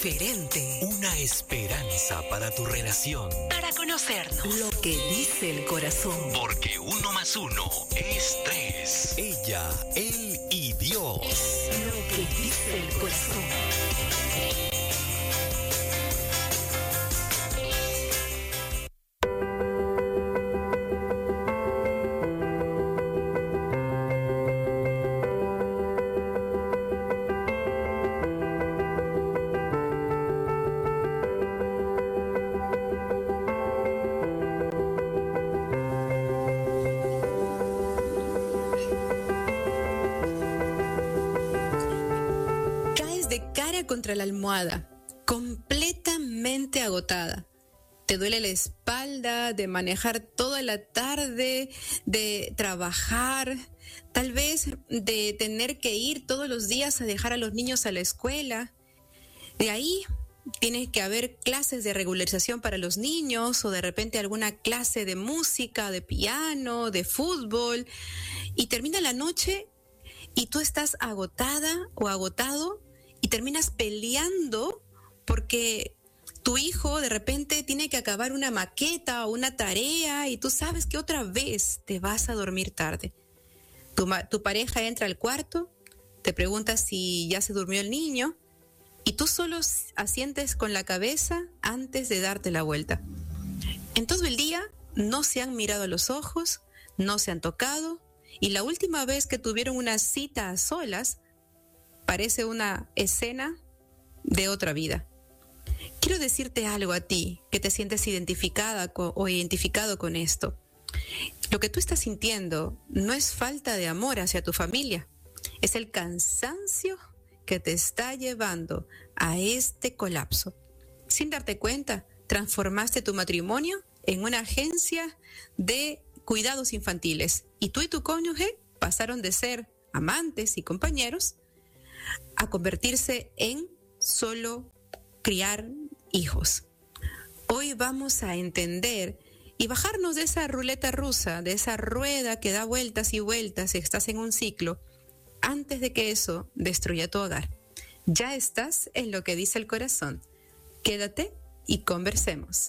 diferente. Una esperanza para tu relación. Para conocernos. Lo que dice el corazón. Porque 1 más 1 es 3. Ella, él y Dios. Lo que dice el corazón. Contra la almohada, completamente agotada. Te duele la espalda de manejar toda la tarde, de trabajar, tal vez de tener que ir todos los días a dejar a los niños a la escuela. De ahí tienes que haber clases de regularización para los niños o de repente alguna clase de música, de piano, de fútbol. Y termina la noche y tú estás agotada o agotado y terminas peleando porque tu hijo de repente tiene que acabar una maqueta o una tarea y tú sabes que otra vez te vas a dormir tarde. Tu pareja entra al cuarto, te pregunta si ya se durmió el niño y tú solo asientes con la cabeza antes de darte la vuelta. En todo el día no se han mirado a los ojos, no se han tocado y la última vez que tuvieron una cita a solas parece una escena de otra vida. Quiero decirte algo a ti que te sientes identificada o identificado con esto. Lo que tú estás sintiendo no es falta de amor hacia tu familia, es el cansancio que te está llevando a este colapso. Sin darte cuenta, transformaste tu matrimonio en una agencia de cuidados infantiles y tú y tu cónyuge pasaron de ser amantes y compañeros a convertirse en solo criar hijos. Hoy vamos a entender y bajarnos de esa ruleta rusa, de esa rueda que da vueltas y vueltas y estás en un ciclo, antes de que eso destruya tu hogar. Ya estás en lo que dice el corazón. Quédate y conversemos.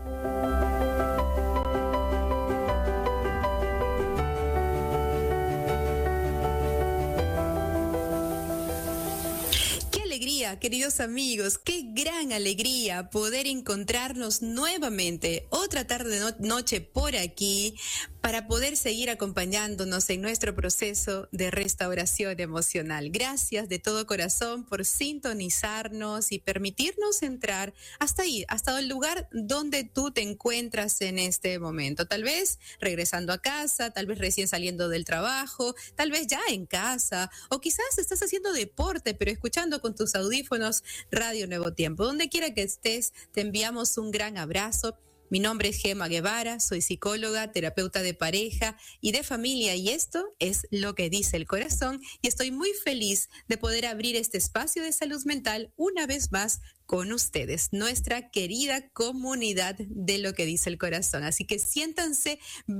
Queridos amigos, qué gran alegría poder encontrarnos nuevamente otra tarde noche por aquí para poder seguir acompañándonos en nuestro proceso de restauración emocional. Gracias de todo corazón por sintonizarnos y permitirnos entrar hasta ahí, hasta el lugar donde tú te encuentras en este momento. Tal vez regresando a casa, tal vez recién saliendo del trabajo, tal vez ya en casa o quizás estás haciendo deporte pero escuchando con tus audífonos Radio Nuevo Tiempo. Donde quiera que estés, te enviamos un gran abrazo. Mi nombre es Gema Guevara, soy psicóloga, terapeuta de pareja y de familia y esto es lo que dice el corazón y estoy muy feliz de poder abrir este espacio de salud mental una vez más con ustedes, nuestra querida comunidad de lo que dice el corazón. Así que siéntanse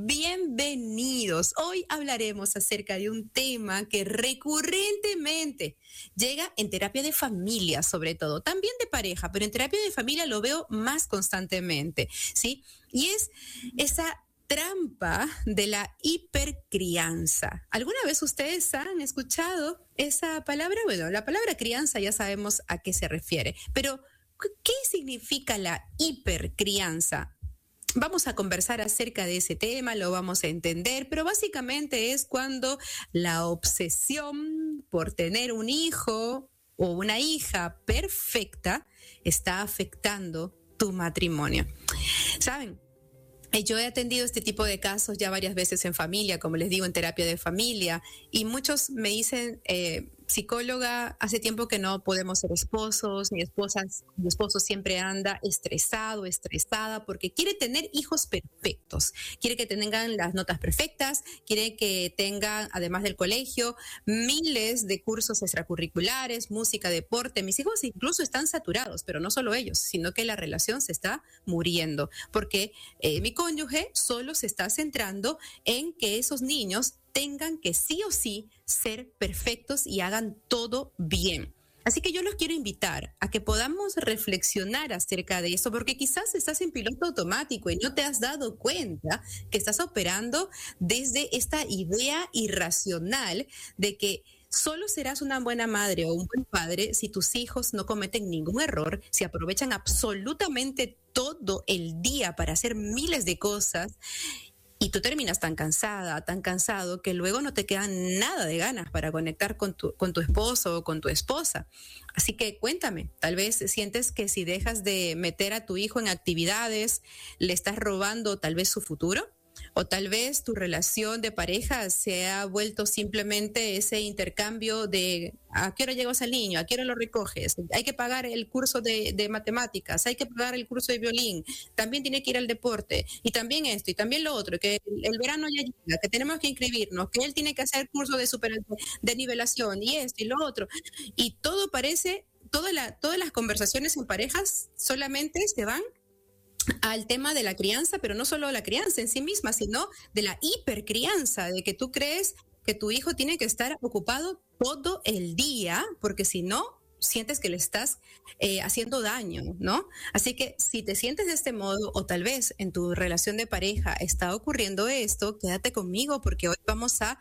bienvenidos. Hoy hablaremos acerca de un tema que recurrentemente llega en terapia de familia, sobre todo, también de pareja, pero en terapia de familia lo veo más constantemente, ¿sí? Y es esa trampa de la hipercrianza. ¿Alguna vez ustedes han escuchado esa palabra? Bueno, la palabra crianza ya sabemos a qué se refiere, pero ¿qué significa la hipercrianza? Vamos a conversar acerca de ese tema, lo vamos a entender, pero básicamente es cuando la obsesión por tener un hijo o una hija perfecta está afectando tu matrimonio. ¿Saben? Yo he atendido este tipo de casos ya varias veces en familia, como les digo, en terapia de familia, y muchos me dicen, psicóloga, hace tiempo que no podemos ser esposos, mi esposo siempre anda estresado, estresada, porque quiere tener hijos perfectos, quiere que tengan las notas perfectas, quiere que tengan, además del colegio, miles de cursos extracurriculares, música, deporte. Mis hijos incluso están saturados, pero no solo ellos, sino que la relación se está muriendo, porque mi cónyuge solo se está centrando en que esos niños tengan que sí o sí ser perfectos y hagan todo bien. Así que yo los quiero invitar a que podamos reflexionar acerca de eso, porque quizás estás en piloto automático y no te has dado cuenta que estás operando desde esta idea irracional de que solo serás una buena madre o un buen padre si tus hijos no cometen ningún error, si aprovechan absolutamente todo el día para hacer miles de cosas. Y tú terminas tan cansada, tan cansado, que luego no te quedan nada de ganas para conectar con tu esposo o con tu esposa. Así que cuéntame, tal vez sientes que si dejas de meter a tu hijo en actividades, le estás robando tal vez su futuro. O tal vez tu relación de pareja se ha vuelto simplemente ese intercambio de ¿a qué hora llevas al niño? ¿A qué hora lo recoges? Hay que pagar el curso de matemáticas, hay que pagar el curso de violín, también tiene que ir al deporte, y también esto, y también lo otro, que el verano ya llega, que tenemos que inscribirnos, que él tiene que hacer curso de nivelación, y esto y lo otro. Y todo parece, todas las conversaciones en parejas solamente se van al tema de la crianza, pero no solo la crianza en sí misma, sino de la hipercrianza, de que tú crees que tu hijo tiene que estar ocupado todo el día, porque si no, sientes que le estás haciendo daño, ¿no? Así que si te sientes de este modo, o tal vez en tu relación de pareja está ocurriendo esto, quédate conmigo porque hoy vamos a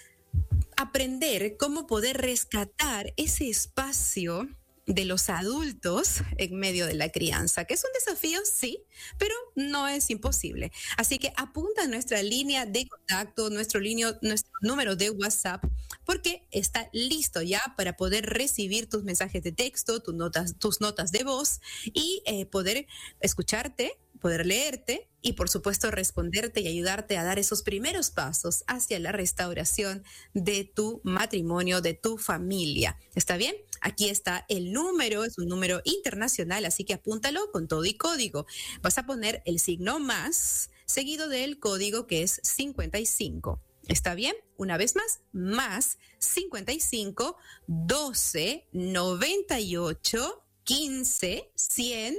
aprender cómo poder rescatar ese espacio de los adultos en medio de la crianza, que es un desafío, sí, pero no es imposible. Así que apunta a nuestra línea de contacto, nuestro número de WhatsApp, porque está listo ya para poder recibir tus mensajes de texto, tus notas de voz y poder escucharte, poder leerte y por supuesto responderte y ayudarte a dar esos primeros pasos hacia la restauración de tu matrimonio, de tu familia. ¿Está bien? Aquí está el número, es un número internacional, así que apúntalo con todo y código. Vas a poner el signo más, seguido del código que es 55. ¿Está bien? Una vez más 55 12 98 15 100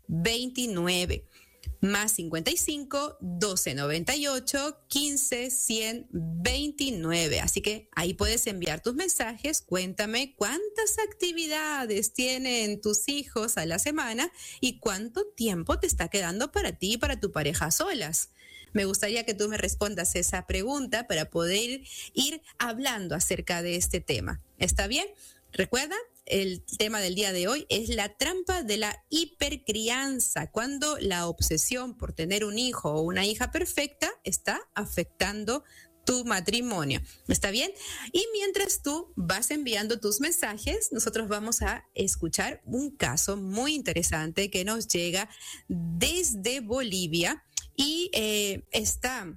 29. Más 55 12 98 15 100 29. Así que ahí puedes enviar tus mensajes. Cuéntame cuántas actividades tienen tus hijos a la semana y cuánto tiempo te está quedando para ti y para tu pareja solas. Me gustaría que tú me respondas esa pregunta para poder ir hablando acerca de este tema. ¿Está bien? Recuerda, el tema del día de hoy es la trampa de la hipercrianza, cuando la obsesión por tener un hijo o una hija perfecta está afectando tu matrimonio. ¿Está bien? Y mientras tú vas enviando tus mensajes, nosotros vamos a escuchar un caso muy interesante que nos llega desde Bolivia y esta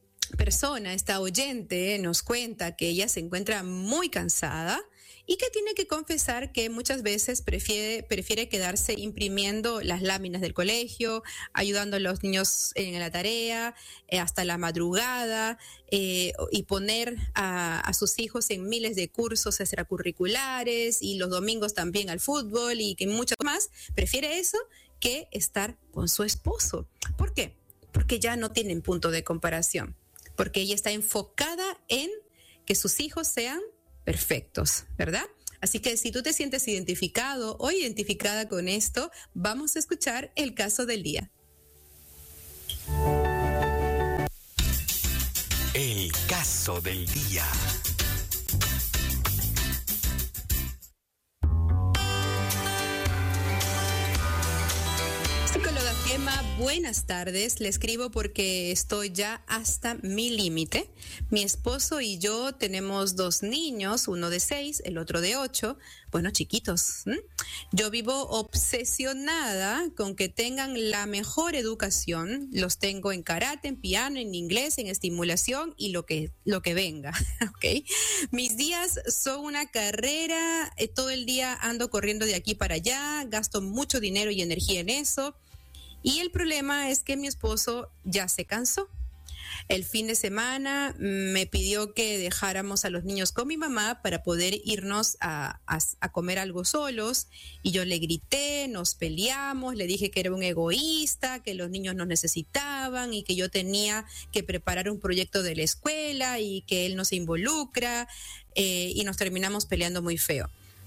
oyente nos cuenta que ella se encuentra muy cansada y que tiene que confesar que muchas veces prefiere quedarse imprimiendo las láminas del colegio, ayudando a los niños en la tarea, hasta la madrugada, y poner a sus hijos en miles de cursos extracurriculares y los domingos también al fútbol y que mucho más. Prefiere eso que estar con su esposo. ¿Por qué? Porque ya no tienen punto de comparación, porque ella está enfocada en que sus hijos sean perfectos, ¿verdad? Así que si tú te sientes identificado o identificada con esto, vamos a escuchar el caso del día. El caso del día. Psicóloga Gema, buenas tardes. Le escribo porque estoy ya hasta mi límite. Mi esposo y yo tenemos 2 niños, uno de 6, el otro de 8, bueno, chiquitos. Yo vivo obsesionada con que tengan la mejor educación. Los tengo en karate, en piano, en inglés, en estimulación y lo que venga. ¿Okay? Mis días son una carrera, todo el día ando corriendo de aquí para allá, gasto mucho dinero y energía en eso. Y el problema es que mi esposo ya se cansó. El fin de semana me pidió que dejáramos a los niños con mi mamá para poder irnos a comer algo solos. Y yo le grité, nos peleamos, le dije que era un egoísta, que los niños nos necesitaban y que yo tenía que preparar un proyecto de la escuela y que él no se involucra, y nos terminamos peleando muy feo.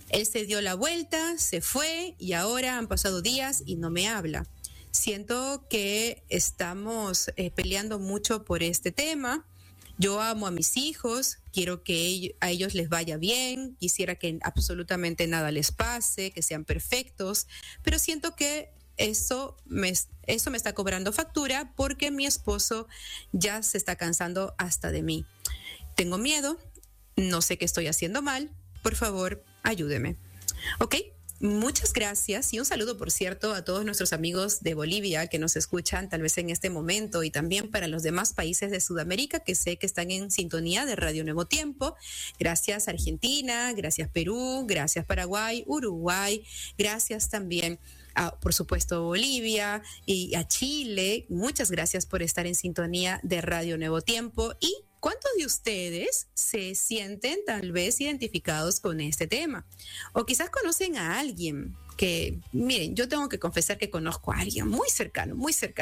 Él se dio la vuelta, se fue y ahora han pasado días y no me habla. Siento que estamos peleando mucho por este tema. Yo amo a mis hijos, quiero que a ellos les vaya bien, quisiera que absolutamente nada les pase, que sean perfectos, pero siento que eso me está cobrando factura porque mi esposo ya se está cansando hasta de mí. Tengo miedo, no sé qué estoy haciendo mal, por favor, ayúdeme. ¿Ok? Muchas gracias y un saludo, por cierto, a todos nuestros amigos de Bolivia que nos escuchan tal vez en este momento y también para los demás países de Sudamérica que sé que están en sintonía de Radio Nuevo Tiempo. Gracias Argentina, gracias Perú, gracias Paraguay, Uruguay, gracias también por supuesto Bolivia y a Chile. Muchas gracias por estar en sintonía de Radio Nuevo Tiempo. ¿Y cuántos de ustedes se sienten tal vez identificados con este tema? O quizás conocen a alguien que, miren, yo tengo que confesar que conozco a alguien muy cercano,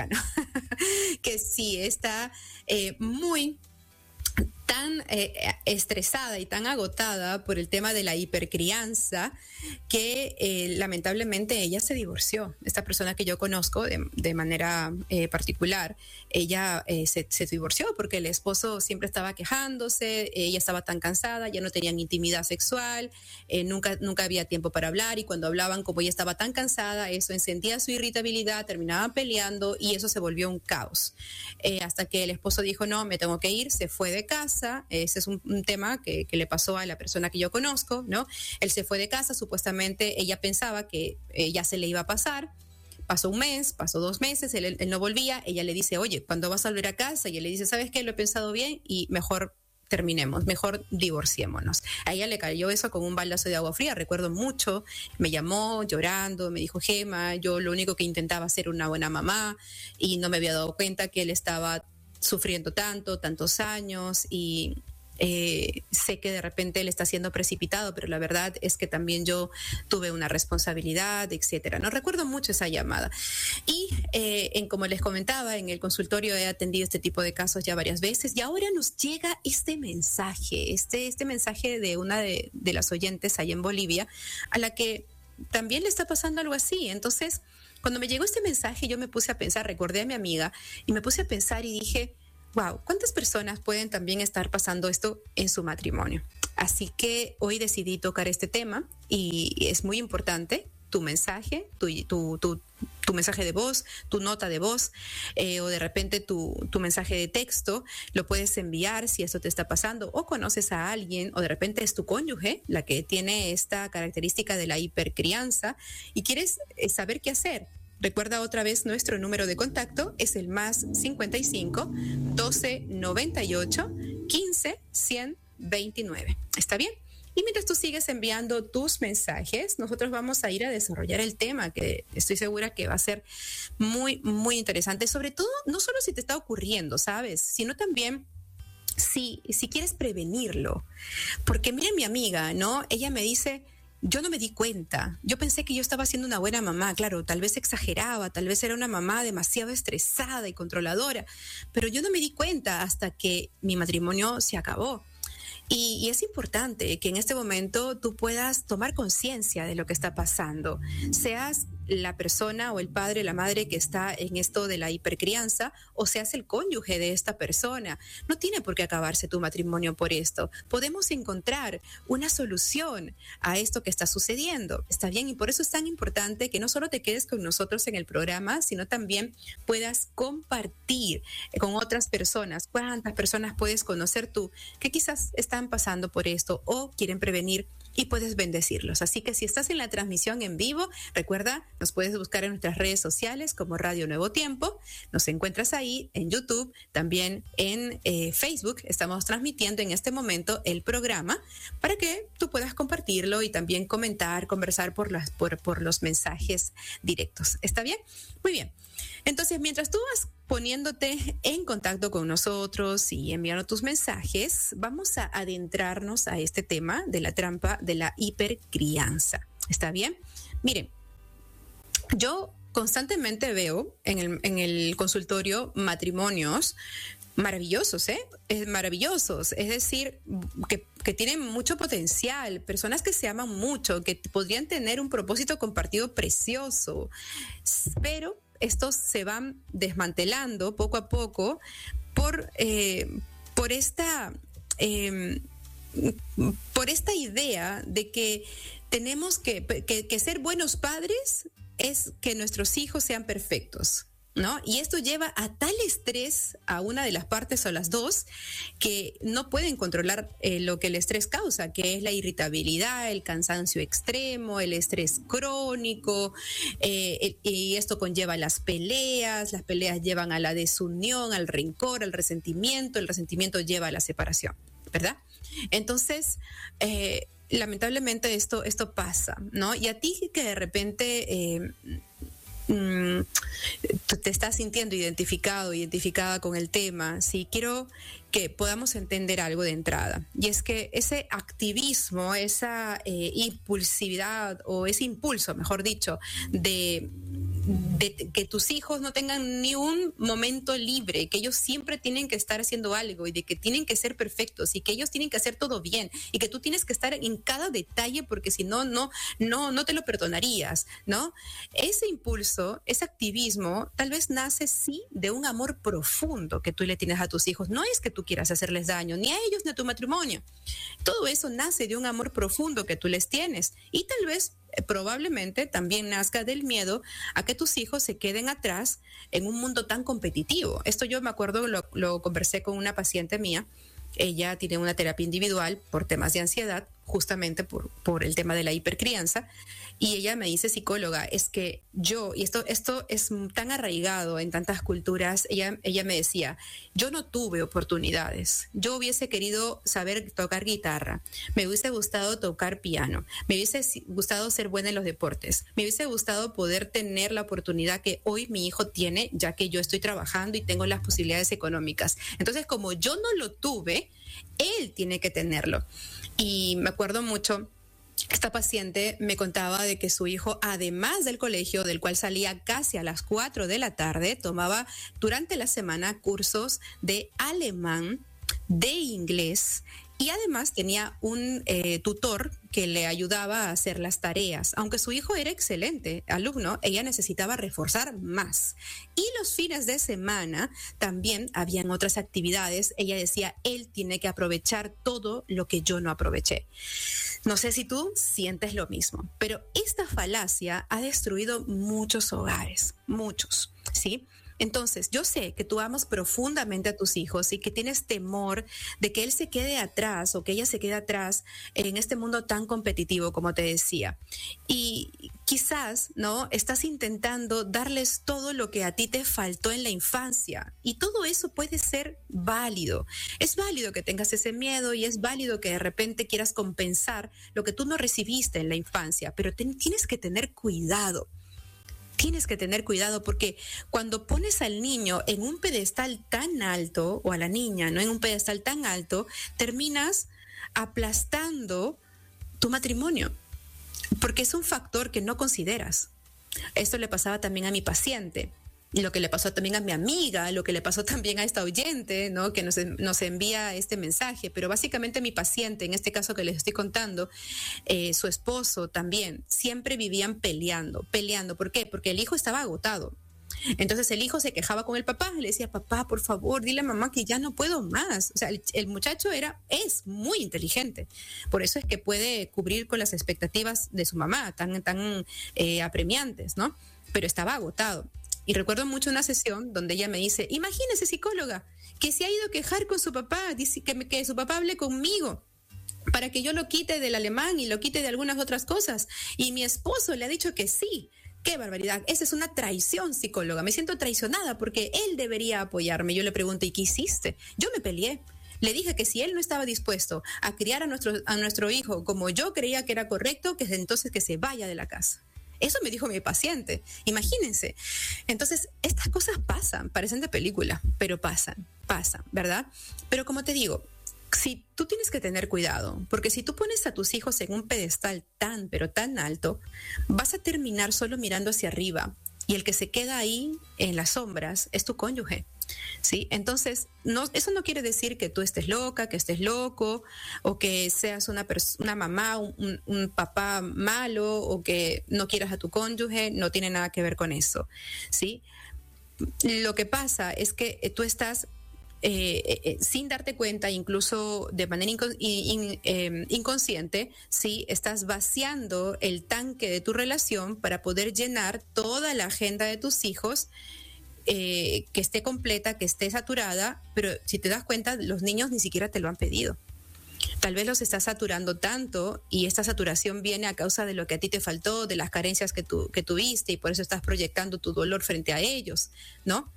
que sí está muy tan estresada y tan agotada por el tema de la hipercrianza que lamentablemente ella se divorció. Esta persona que yo conozco de manera particular, ella se divorció porque el esposo siempre estaba quejándose, ella estaba tan cansada, ya no tenían intimidad sexual, nunca había tiempo para hablar y cuando hablaban, como ella estaba tan cansada, eso encendía su irritabilidad, terminaban peleando y eso se volvió un caos. Hasta que el esposo dijo, no, me tengo que ir, se fue de casa. Ese es un tema que le pasó a la persona que yo conozco, ¿no? Él se fue de casa, supuestamente ella pensaba que ya se le iba a pasar. Pasó un mes, pasó 2 meses, él no volvía. Ella le dice, oye, ¿cuándo vas a volver a casa? Y él le dice, ¿sabes qué? Lo he pensado bien y mejor terminemos, mejor divorciémonos. A ella le cayó eso con un baldazo de agua fría. Recuerdo mucho, me llamó llorando, me dijo, Gema, yo lo único que intentaba ser una buena mamá y no me había dado cuenta que él estaba sufriendo tantos años y sé que de repente él está siendo precipitado, pero la verdad es que también yo tuve una responsabilidad, etcétera. No recuerdo mucho esa llamada. Y como les comentaba, en el consultorio he atendido este tipo de casos ya varias veces y ahora nos llega este mensaje, este mensaje de una de las oyentes allá en Bolivia, a la que también le está pasando algo así. Entonces, cuando me llegó este mensaje, yo me puse a pensar, recordé a mi amiga y me puse a pensar y dije, wow, ¿cuántas personas pueden también estar pasando esto en su matrimonio? Así que hoy decidí tocar este tema y es muy importante tu mensaje, tu mensaje de voz, tu nota de voz o de repente tu mensaje de texto, lo puedes enviar si esto te está pasando o conoces a alguien o de repente es tu cónyuge la que tiene esta característica de la hipercrianza y quieres saber qué hacer. Recuerda otra vez nuestro número de contacto, es el más 55 12 98 15 129. ¿Está bien? Y mientras tú sigues enviando tus mensajes, nosotros vamos a ir a desarrollar el tema que estoy segura que va a ser muy, muy interesante. Sobre todo, no solo si te está ocurriendo, ¿sabes? Sino también si quieres prevenirlo. Porque miren mi amiga, ¿no? Ella me dice, yo no me di cuenta. Yo pensé que yo estaba siendo una buena mamá. Claro, tal vez exageraba, tal vez era una mamá demasiado estresada y controladora. Pero yo no me di cuenta hasta que mi matrimonio se acabó. Y es importante que en este momento tú puedas tomar conciencia de lo que está pasando. Seas la persona o el padre, la madre que está en esto de la hipercrianza o seas el cónyuge de esta persona. No tiene por qué acabarse tu matrimonio por esto. Podemos encontrar una solución a esto que está sucediendo. ¿Está bien? Y por eso es tan importante que no solo te quedes con nosotros en el programa, sino también puedas compartir con otras personas. ¿Cuántas personas puedes conocer tú que quizás están pasando por esto o quieren prevenir y puedes bendecirlos? Así que si estás en la transmisión en vivo, recuerda, nos puedes buscar en nuestras redes sociales como Radio Nuevo Tiempo. Nos encuentras ahí en YouTube, también en Facebook. Estamos transmitiendo en este momento el programa para que tú puedas compartirlo y también comentar, conversar por los mensajes directos. ¿Está bien? Muy bien. Entonces, mientras tú vas poniéndote en contacto con nosotros y enviando tus mensajes, vamos a adentrarnos a este tema de la trampa de la hipercrianza. ¿Está bien? Miren, yo constantemente veo en el consultorio matrimonios maravillosos, maravillosos, es decir, que tienen mucho potencial, personas que se aman mucho, que podrían tener un propósito compartido precioso, pero estos se van desmantelando poco a poco por esta idea de que tenemos que ser buenos padres es que nuestros hijos sean perfectos, ¿no? Y esto lleva a tal estrés a una de las partes o las dos que no pueden controlar lo que el estrés causa, que es la irritabilidad, el cansancio extremo, el estrés crónico, y esto conlleva las peleas llevan a la desunión, al rencor, al resentimiento, el resentimiento lleva a la separación, ¿verdad? Entonces, lamentablemente esto pasa, ¿no? Y a ti que de repente tú te estás sintiendo identificada con el tema, sí, quiero que podamos entender algo de entrada, y es que ese activismo, esa impulsividad o ese impulso, mejor dicho, de que tus hijos no tengan ni un momento libre, que ellos siempre tienen que estar haciendo algo y de que tienen que ser perfectos y que ellos tienen que hacer todo bien y que tú tienes que estar en cada detalle porque si no te lo perdonarías, ¿no? Ese impulso, ese activismo, tal vez nace sí de un amor profundo que tú le tienes a tus hijos. No es que tú quieras hacerles daño, ni a ellos ni a tu matrimonio. Todo eso nace de un amor profundo que tú les tienes y tal vez probablemente también nazca del miedo a que tus hijos se queden atrás en un mundo tan competitivo. Esto yo me acuerdo, lo conversé con una paciente mía. Ella tiene una terapia individual por temas de ansiedad, justamente por el tema de la hipercrianza, y ella me dice, psicóloga, es que yo, y esto es tan arraigado en tantas culturas, ella me decía, yo no tuve oportunidades, yo hubiese querido saber tocar guitarra, me hubiese gustado tocar piano, me hubiese gustado ser buena en los deportes, me hubiese gustado poder tener la oportunidad que hoy mi hijo tiene, ya que yo estoy trabajando y tengo las posibilidades económicas. Entonces, como yo no lo tuve, él tiene que tenerlo. Y me acuerdo mucho, esta paciente me contaba de que su hijo, además del colegio, del cual salía casi a las 4 de la tarde, tomaba durante la semana cursos de alemán, de inglés, y además tenía un tutor que le ayudaba a hacer las tareas. Aunque su hijo era excelente alumno, ella necesitaba reforzar más. Y los fines de semana también habían otras actividades. Ella decía, él tiene que aprovechar todo lo que yo no aproveché. No sé si tú sientes lo mismo, pero esta falacia ha destruido muchos hogares, muchos, ¿sí? Entonces, yo sé que tú amas profundamente a tus hijos y que tienes temor de que él se quede atrás o que ella se quede atrás en este mundo tan competitivo, como te decía. Y quizás, ¿no? Estás intentando darles todo lo que a ti te faltó en la infancia. Y todo eso puede ser válido. Es válido que tengas ese miedo y es válido que de repente quieras compensar lo que tú no recibiste en la infancia. Pero tienes que tener cuidado. Tienes que tener cuidado porque cuando pones al niño en un pedestal tan alto, o a la niña, ¿no? En un pedestal tan alto, terminas aplastando tu matrimonio, porque es un factor que no consideras. Esto le pasaba también a mi paciente, y lo que le pasó también a mi amiga, lo que le pasó también a esta oyente, ¿no? Que nos envía este mensaje, pero básicamente mi paciente, en este caso que les estoy contando, su esposo también, siempre vivían peleando. ¿Por qué? Porque el hijo estaba agotado. Entonces el hijo se quejaba con el papá, le decía, papá, por favor, dile a mamá que ya no puedo más. O sea, el muchacho es muy inteligente, por eso es que puede cubrir con las expectativas de su mamá, tan apremiantes, ¿no? Pero estaba agotado. Y recuerdo mucho una sesión donde ella me dice, imagínese, psicóloga, que se ha ido a quejar con su papá, dice que su papá hable conmigo para que yo lo quite del alemán y lo quite de algunas otras cosas. Y mi esposo le ha dicho que sí. ¡Qué barbaridad! Esa es una traición, psicóloga. Me siento traicionada porque él debería apoyarme. Yo le pregunto, ¿y qué hiciste? Yo me peleé. Le dije que si él no estaba dispuesto a criar a nuestro hijo como yo creía que era correcto, que entonces que se vaya de la casa. Eso me dijo mi paciente. Imagínense. Entonces, estas cosas pasan, parecen de película, pero pasan, ¿verdad? Pero como te digo, si tú tienes que tener cuidado, porque si tú pones a tus hijos en un pedestal pero tan alto, vas a terminar solo mirando hacia arriba Y el que se queda ahí en las sombras es tu cónyuge, ¿sí? Entonces, eso no quiere decir que tú estés loca, que estés loco, o que seas una mamá, un papá malo, o que no quieras a tu cónyuge. No tiene nada que ver con eso, ¿sí? Lo que pasa es que tú estás sin darte cuenta, incluso de manera inconsciente, ¿sí? Estás vaciando el tanque de tu relación para poder llenar toda la agenda de tus hijos, que esté completa, que esté saturada, pero si te das cuenta, los niños ni siquiera te lo han pedido. Tal vez los estás saturando tanto y esta saturación viene a causa de lo que a ti te faltó, de las carencias que tuviste, y por eso estás proyectando tu dolor frente a ellos, ¿no?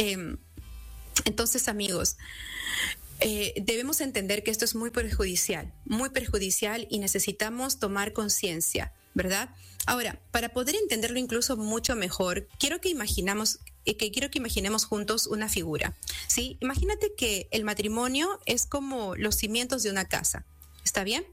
Entonces, amigos, debemos entender que esto es muy perjudicial, y necesitamos tomar conciencia, ¿verdad? Ahora, para poder entenderlo incluso mucho mejor, quiero que imaginemos juntos una figura, ¿sí? Imagínate que el matrimonio es como los cimientos de una casa, ¿está bien?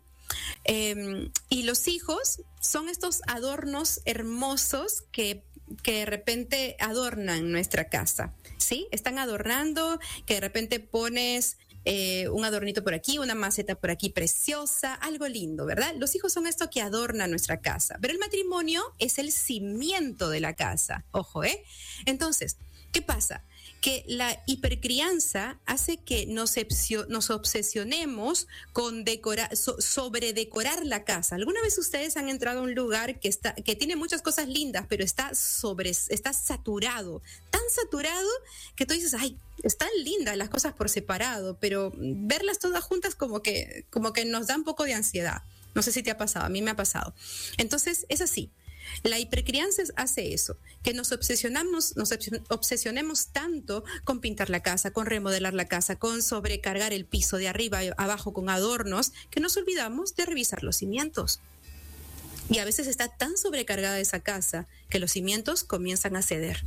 Y los hijos son estos adornos hermosos que de repente adornan nuestra casa, ¿sí? Están adornando, que de repente pones un adornito por aquí, una maceta por aquí preciosa, algo lindo, ¿verdad? Los hijos son esto que adorna nuestra casa, pero el matrimonio es el cimiento de la casa, ojo, ¿eh? Entonces, ¿qué pasa? Que la hipercrianza hace que nos obsesionemos con sobredecorar la casa. ¿Alguna vez ustedes han entrado a un lugar que tiene muchas cosas lindas, pero está saturado, tan saturado que tú dices, ay, están lindas las cosas por separado, pero verlas todas juntas como que nos da un poco de ansiedad? No sé si te ha pasado, a mí me ha pasado. Entonces, es así. La hipercrianza hace eso, que nos obsesionemos tanto con pintar la casa, con remodelar la casa, con sobrecargar el piso de arriba a abajo con adornos, que nos olvidamos de revisar los cimientos. Y a veces está tan sobrecargada esa casa que los cimientos comienzan a ceder,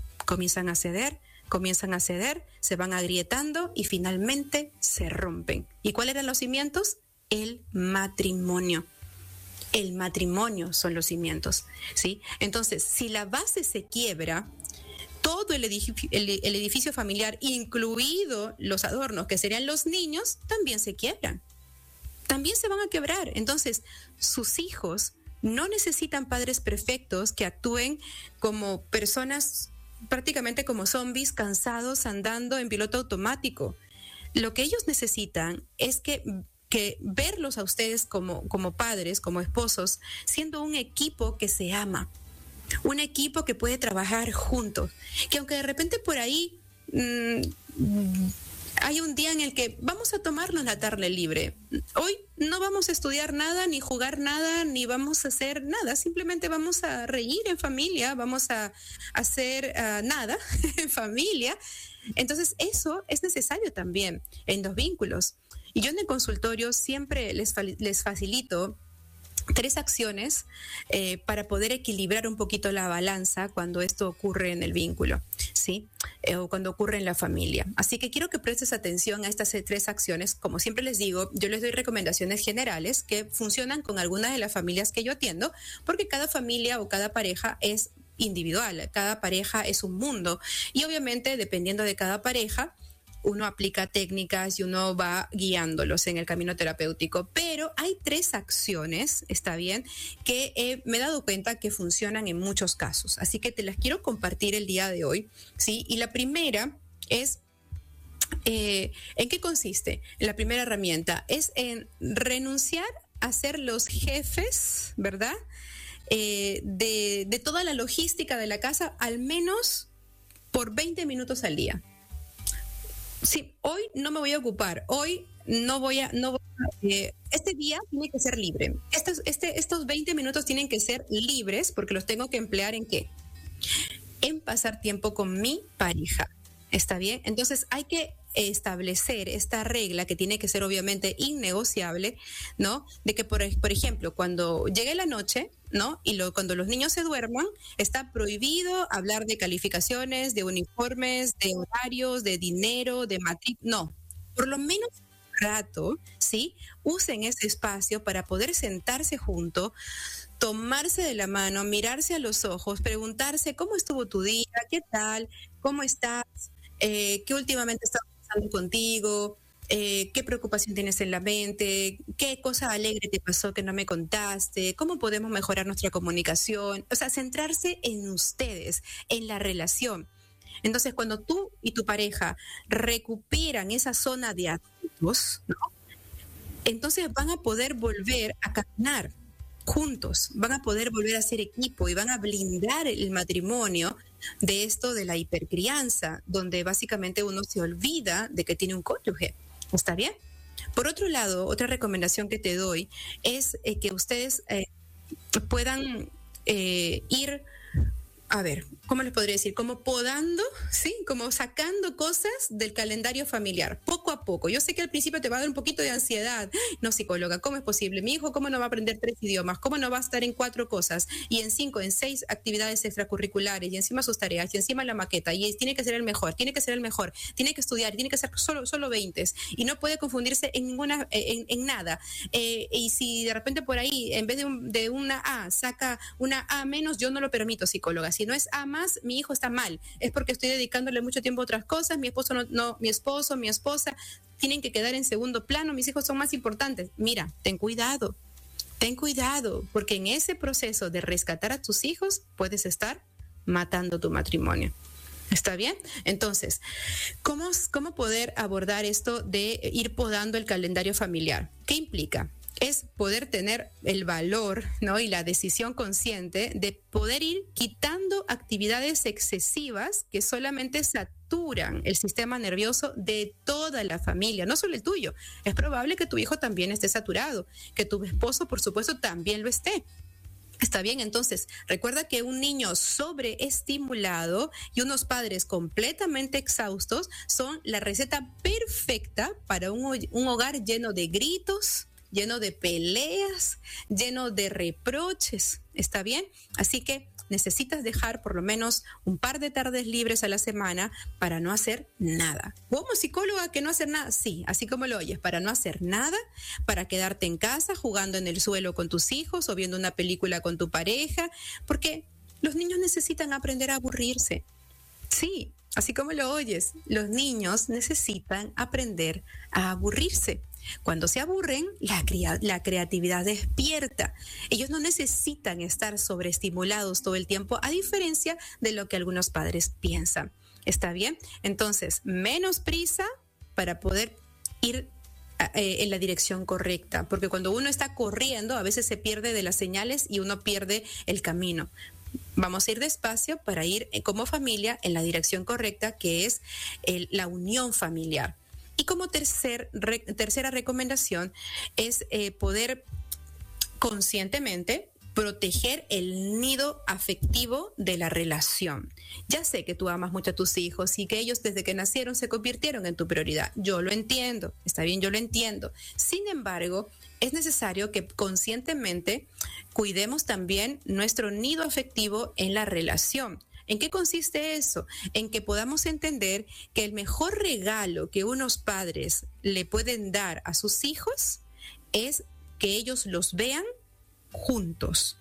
se van agrietando y finalmente se rompen. ¿Y cuáles eran los cimientos? El matrimonio. El matrimonio son los cimientos, ¿sí? Entonces, si la base se quiebra, todo el edificio familiar, incluido los adornos, que serían los niños, también se quiebran. También se van a quebrar. Entonces, sus hijos no necesitan padres perfectos que actúen como personas prácticamente como zombies, cansados, andando en piloto automático. Lo que ellos necesitan es que verlos a ustedes como padres, como esposos, siendo un equipo que se ama, un equipo que puede trabajar juntos, que aunque de repente por ahí hay un día en el que vamos a tomarnos la tarde libre, hoy no vamos a estudiar nada, ni jugar nada, ni vamos a hacer nada, simplemente vamos a reír en familia, vamos a hacer nada en familia. Entonces eso es necesario también en los vínculos. Y yo en el consultorio siempre les facilito 3 acciones para poder equilibrar un poquito la balanza cuando esto ocurre en el vínculo, ¿sí? O cuando ocurre en la familia. Así que quiero que prestes atención a estas 3 acciones. Como siempre les digo, yo les doy recomendaciones generales que funcionan con algunas de las familias que yo atiendo, porque cada familia o cada pareja es individual, cada pareja es un mundo. Y obviamente, dependiendo de cada pareja, uno aplica técnicas y uno va guiándolos en el camino terapéutico. Pero hay 3 acciones, ¿está bien?, que me he dado cuenta que funcionan en muchos casos. Así que te las quiero compartir el día de hoy, ¿sí? Y la primera es, ¿en qué consiste? La primera herramienta es en renunciar a ser los jefes, ¿verdad?, de toda la logística de la casa, al menos por 20 minutos al día. Sí, hoy no me voy a ocupar, hoy este día tiene que ser libre. Estos 20 minutos tienen que ser libres porque los tengo que emplear ¿en qué? En pasar tiempo con mi pareja. ¿Está bien? Entonces hay que establecer esta regla que tiene que ser obviamente innegociable, ¿no? De que, por ejemplo, cuando llegue la noche, ¿no? Y cuando los niños se duerman, está prohibido hablar de calificaciones, de uniformes, de horarios, de dinero, de matrícula. No, por lo menos rato, ¿sí? Usen ese espacio para poder sentarse juntos, tomarse de la mano, mirarse a los ojos, preguntarse cómo estuvo tu día, qué tal, cómo estás, qué últimamente está pasando contigo, qué preocupación tienes en la mente, qué cosa alegre te pasó que no me contaste, cómo podemos mejorar nuestra comunicación. O sea, centrarse en ustedes, en la relación. Entonces, cuando tú y tu pareja recuperan esa zona de afectos, ¿no? Entonces van a poder volver a caminar juntos, van a poder volver a ser equipo y van a blindar el matrimonio de esto de la hipercrianza, donde básicamente uno se olvida de que tiene un cónyuge. ¿Está bien? Por otro lado, otra recomendación que te doy es que ustedes puedan ir, a ver, ¿cómo les podría decir? Como podando, ¿sí? Como sacando cosas del calendario familiar, poco a poco. Yo sé que al principio te va a dar un poquito de ansiedad. No, psicóloga, ¿cómo es posible? Mi hijo, ¿cómo no va a aprender 3 idiomas? ¿Cómo no va a estar en 4 cosas? Y en 5, en 6 actividades extracurriculares, y encima sus tareas, y encima la maqueta, y tiene que ser el mejor, tiene que ser el mejor, tiene que estudiar, tiene que ser solo 20, y no puede confundirse en ninguna, en nada. Y si de repente por ahí, en vez de una A, saca una A menos, yo no lo permito, psicóloga. Si no es A más, mi hijo está mal. Es porque estoy dedicándole mucho tiempo a otras cosas. Mi esposo mi esposo, mi esposa tienen que quedar en segundo plano. Mis hijos son más importantes. Mira, ten cuidado, porque en ese proceso de rescatar a tus hijos puedes estar matando tu matrimonio. ¿Está bien? Entonces, ¿cómo poder abordar esto de ir podando el calendario familiar? ¿Qué implica? Es poder tener el valor, ¿no? Y la decisión consciente de poder ir quitando actividades excesivas que solamente saturan el sistema nervioso de toda la familia, no solo el tuyo. Es probable que tu hijo también esté saturado, que tu esposo, por supuesto, también lo esté. Está bien, entonces, recuerda que un niño sobreestimulado y unos padres completamente exhaustos son la receta perfecta para un hogar lleno de gritos, lleno de peleas, lleno de reproches. ¿Está bien? Así que necesitas dejar por lo menos un par de tardes libres a la semana para no hacer nada. ¿Como psicóloga que no hacer nada? Sí, así como lo oyes, para no hacer nada, para quedarte en casa jugando en el suelo con tus hijos o viendo una película con tu pareja, porque los niños necesitan aprender a aburrirse. Sí, así como lo oyes, los niños necesitan aprender a aburrirse. Cuando se aburren, la creatividad despierta. Ellos no necesitan estar sobreestimulados todo el tiempo, a diferencia de lo que algunos padres piensan. ¿Está bien? Entonces, menos prisa para poder ir en la dirección correcta, porque cuando uno está corriendo, a veces se pierde de las señales y uno pierde el camino. Vamos a ir despacio para ir como familia en la dirección correcta, que es la unión familiar. Y como tercera recomendación es poder conscientemente proteger el nido afectivo de la relación. Ya sé que tú amas mucho a tus hijos y que ellos desde que nacieron se convirtieron en tu prioridad. Yo lo entiendo, está bien, yo lo entiendo. Sin embargo, es necesario que conscientemente cuidemos también nuestro nido afectivo en la relación. ¿En qué consiste eso? En que podamos entender que el mejor regalo que unos padres le pueden dar a sus hijos es que ellos los vean juntos,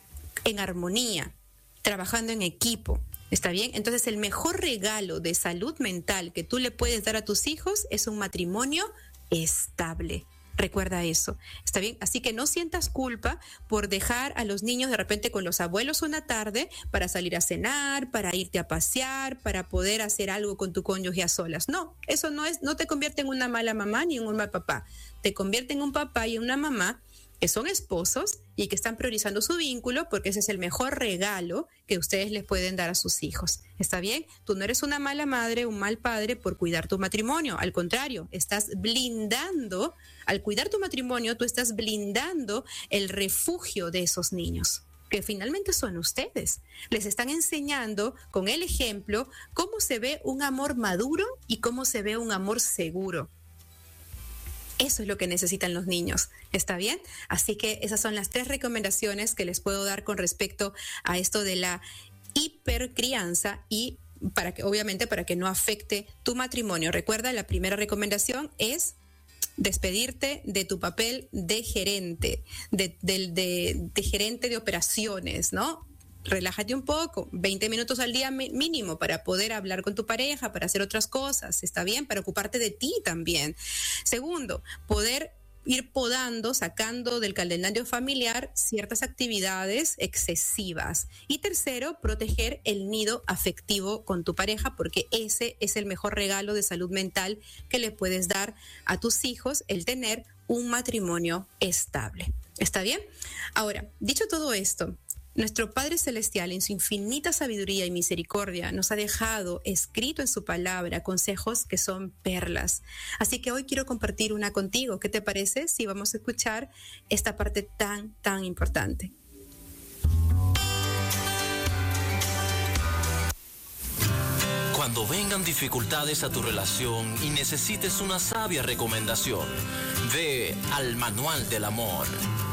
en armonía, trabajando en equipo. ¿Está bien? Entonces, el mejor regalo de salud mental que tú le puedes dar a tus hijos es un matrimonio estable. Recuerda eso, ¿está bien? Así que no sientas culpa por dejar a los niños de repente con los abuelos una tarde para salir a cenar, para irte a pasear, para poder hacer algo con tu cónyuge a solas. No, eso no te convierte en una mala mamá ni en un mal papá. Te convierte en un papá y en una mamá que son esposos y que están priorizando su vínculo, porque ese es el mejor regalo que ustedes les pueden dar a sus hijos. ¿Está bien? Tú no eres una mala madre, un mal padre por cuidar tu matrimonio. Al contrario, estás blindando, al cuidar tu matrimonio, tú estás blindando el refugio de esos niños, que finalmente son ustedes. Les están enseñando con el ejemplo cómo se ve un amor maduro y cómo se ve un amor seguro. Eso es lo que necesitan los niños, ¿está bien? Así que esas son las 3 recomendaciones que les puedo dar con respecto a esto de la hipercrianza y obviamente para que no afecte tu matrimonio. Recuerda, la primera recomendación es despedirte de tu papel de gerente, de gerente de operaciones, ¿no? Relájate un poco, 20 minutos al día mínimo para poder hablar con tu pareja, para hacer otras cosas, ¿está bien? Para ocuparte de ti también. Segundo, poder ir podando, sacando del calendario familiar ciertas actividades excesivas. Y tercero, proteger el nido afectivo con tu pareja, porque ese es el mejor regalo de salud mental que le puedes dar a tus hijos, el tener un matrimonio estable. ¿Está bien? Ahora, dicho todo esto, nuestro Padre Celestial, en su infinita sabiduría y misericordia, nos ha dejado escrito en su palabra consejos que son perlas. Así que hoy quiero compartir una contigo. ¿Qué te parece si vamos a escuchar esta parte tan importante? Cuando vengan dificultades a tu relación y necesites una sabia recomendación, ve al Manual del Amor.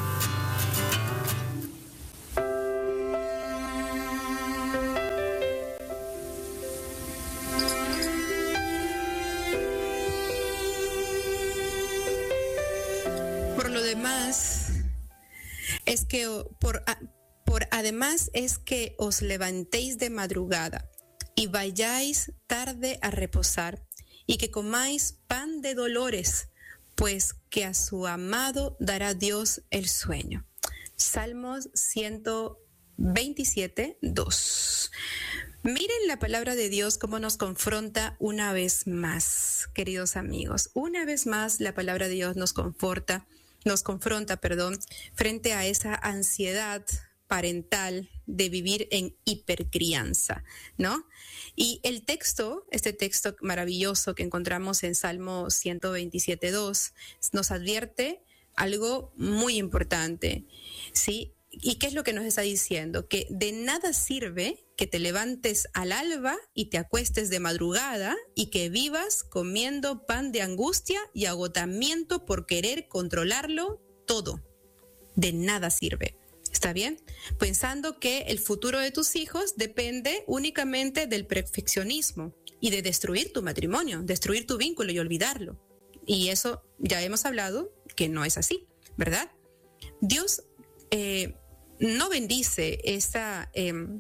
Además es que os levantéis de madrugada y vayáis tarde a reposar y que comáis pan de dolores, pues que a su amado dará Dios el sueño. Salmos 127, 2. Miren la palabra de Dios cómo nos confronta una vez más, queridos amigos. Una vez más la palabra de Dios nos confronta, frente a esa ansiedad parental de vivir en hipercrianza, ¿no? Y este texto maravilloso que encontramos en Salmo 127.2, nos advierte algo muy importante, ¿sí? ¿Y qué es lo que nos está diciendo? Que de nada sirve que te levantes al alba y te acuestes de madrugada y que vivas comiendo pan de angustia y agotamiento por querer controlarlo todo. De nada sirve. ¿Está bien? Pensando que el futuro de tus hijos depende únicamente del perfeccionismo y de destruir tu matrimonio, destruir tu vínculo y olvidarlo. Y eso ya hemos hablado que no es así, ¿verdad? Dios no bendice esta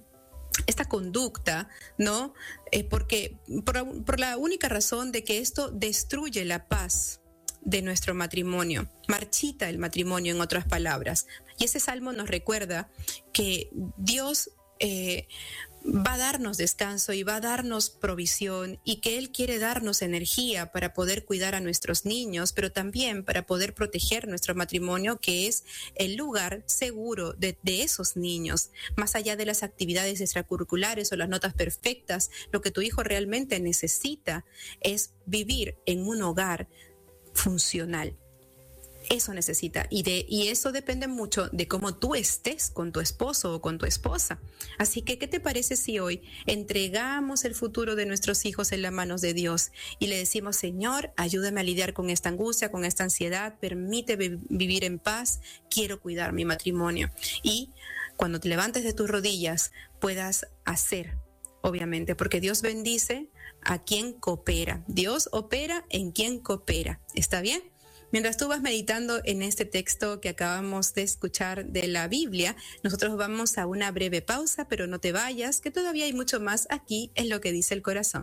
conducta, ¿no? Porque por la única razón de que esto destruye la paz de nuestro matrimonio, marchita el matrimonio, en otras palabras. Y ese salmo nos recuerda que Dios va a darnos descanso y va a darnos provisión y que Él quiere darnos energía para poder cuidar a nuestros niños, pero también para poder proteger nuestro matrimonio, que es el lugar seguro de esos niños. Más allá de las actividades extracurriculares o las notas perfectas, lo que tu hijo realmente necesita es vivir en un hogar funcional. Eso necesita y eso depende mucho de cómo tú estés con tu esposo o con tu esposa. Así que, ¿qué te parece si hoy entregamos el futuro de nuestros hijos en las manos de Dios y le decimos: Señor, ayúdame a lidiar con esta angustia, con esta ansiedad, permíteme vivir en paz, quiero cuidar mi matrimonio? Y cuando te levantes de tus rodillas puedas hacer, obviamente, porque Dios bendice a quien coopera. Dios opera en quien coopera. ¿Está bien? Mientras tú vas meditando en este texto que acabamos de escuchar de la Biblia, nosotros vamos a una breve pausa, pero no te vayas, que todavía hay mucho más aquí en Lo que dice el corazón.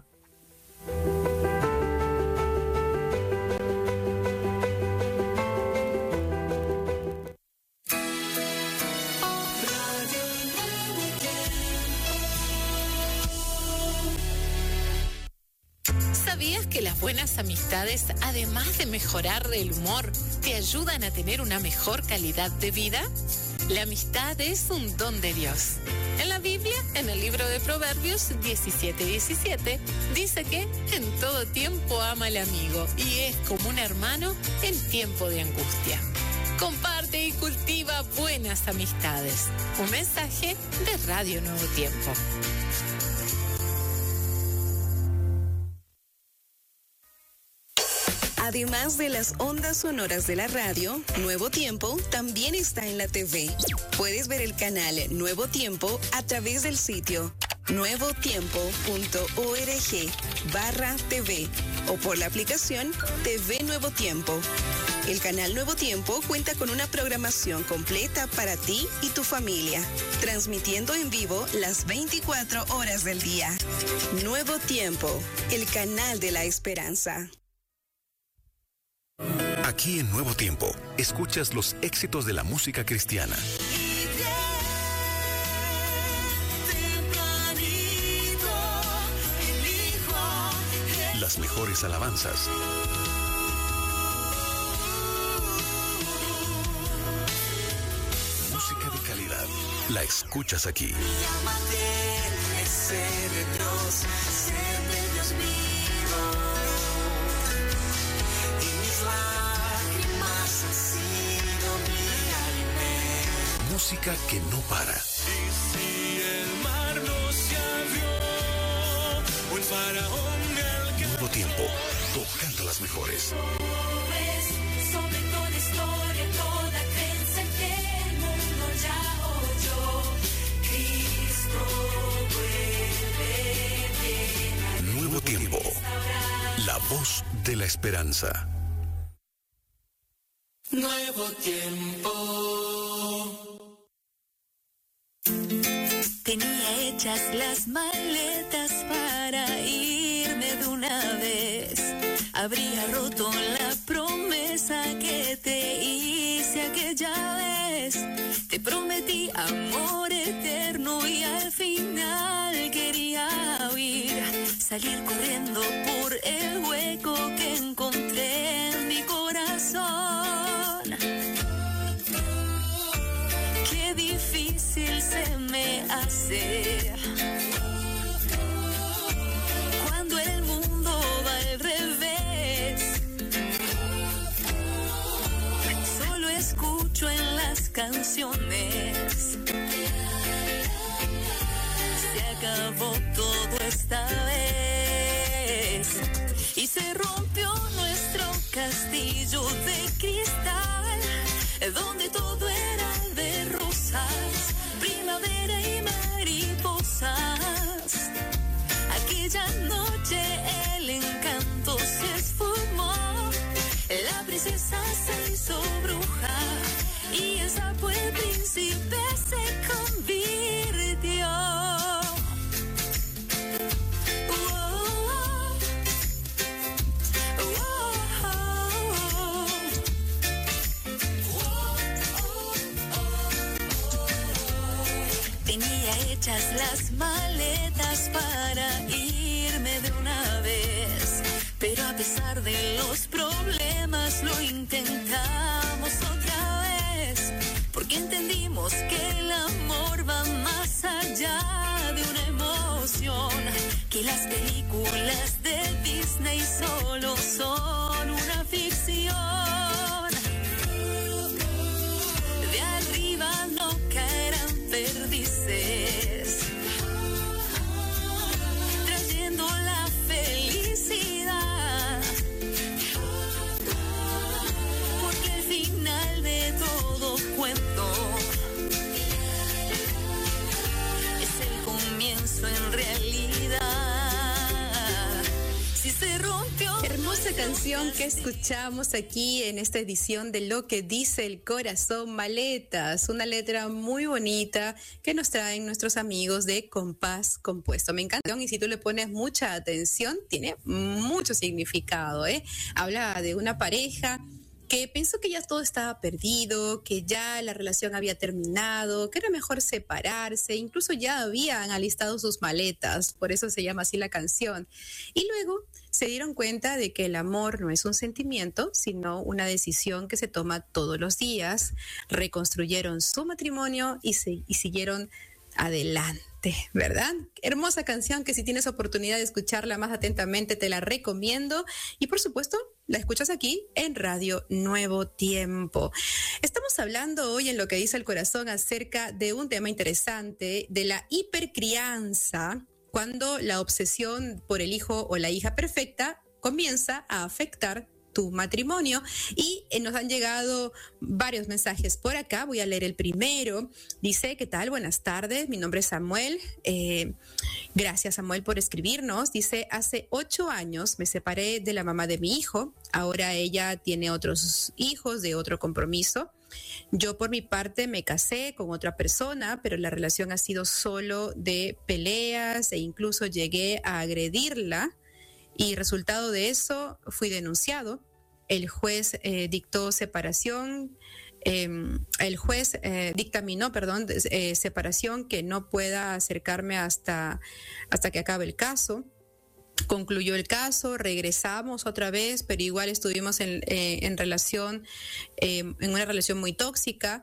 ¿Sabías que las buenas amistades, además de mejorar el humor, te ayudan a tener una mejor calidad de vida? La amistad es un don de Dios. En la Biblia, en el libro de Proverbios 17:17, dice que en todo tiempo ama al amigo y es como un hermano en tiempo de angustia. Comparte y cultiva buenas amistades. Un mensaje de Radio Nuevo Tiempo. Además de las ondas sonoras de la radio, Nuevo Tiempo también está en la TV. Puedes ver el canal Nuevo Tiempo a través del sitio nuevotiempo.org/TV o por la aplicación TV Nuevo Tiempo. El canal Nuevo Tiempo cuenta con una programación completa para ti y tu familia, transmitiendo en vivo las 24 horas del día. Nuevo Tiempo, el canal de la esperanza. Aquí en Nuevo Tiempo, escuchas los éxitos de la música cristiana. Las mejores alabanzas. Música de calidad. La escuchas aquí. Música que no para. Y si el mar no se abrió, o el faraón Nuevo Tiempo, tocando las mejores. Sobre toda historia, toda creencia que el mundo ya oyó. Cristo vuelve. Nuevo Tiempo, la voz de la esperanza. Nuevo Tiempo. Tenía hechas las maletas para irme de una vez. Habría roto la promesa que te hice aquella vez. Te prometí amor eterno y al final quería huir. Salir corriendo por el hueco que encontré en mi corazón. Qué difícil se me hace cuando el mundo va al revés. Solo escucho en las canciones. Se acabó todo esta vez y se rompió nuestro castillo de cristal, donde todo era de rosas, primavera y mariposas. Aquella noche el encanto se esfumó, la princesa se hizo bruja y el sapo el príncipe se convirtió. Tenía hechas las maletas para irme de una vez, pero a pesar de los problemas lo intentamos otra vez, porque entendimos que el amor va más allá de una emoción, que las películas de Disney solo son una ficción. De arriba no caerán perdices, trayendo la felicidad, porque al final de todo cuento es el comienzo en realidad. Si se rompió. Hermosa canción que escuchamos aquí en esta edición de Lo que dice el corazón, Maletas, una letra muy bonita que nos traen nuestros amigos de Compás Compuesto. Me encanta, y si tú le pones mucha atención, tiene mucho significado, ¿eh? Habla de una pareja que pensó que ya todo estaba perdido, que ya la relación había terminado, que era mejor separarse, incluso ya habían alistado sus maletas, por eso se llama así la canción. Y luego se dieron cuenta de que el amor no es un sentimiento, sino una decisión que se toma todos los días. Reconstruyeron su matrimonio y siguieron adelante, ¿verdad? Hermosa canción que si tienes oportunidad de escucharla más atentamente te la recomiendo y por supuesto la escuchas aquí en Radio Nuevo Tiempo. Estamos hablando hoy en Lo que dice el corazón acerca de un tema interesante de la hipercrianza, cuando la obsesión por el hijo o la hija perfecta comienza a afectar tu matrimonio. Y nos han llegado varios mensajes por acá. Voy a leer el primero. Dice, ¿qué tal? Buenas tardes. Mi nombre es Samuel. Gracias, Samuel, por escribirnos. Dice, hace 8 años me separé de la mamá de mi hijo. Ahora ella tiene otros hijos de otro compromiso. Yo por mi parte me casé con otra persona, pero la relación ha sido solo de peleas e incluso llegué a agredirla y resultado de eso fui denunciado. El juez dictó separación, el juez dictaminó, separación, que no pueda acercarme hasta que acabe el caso. Concluyó el caso, regresamos otra vez, pero igual estuvimos en una relación muy tóxica.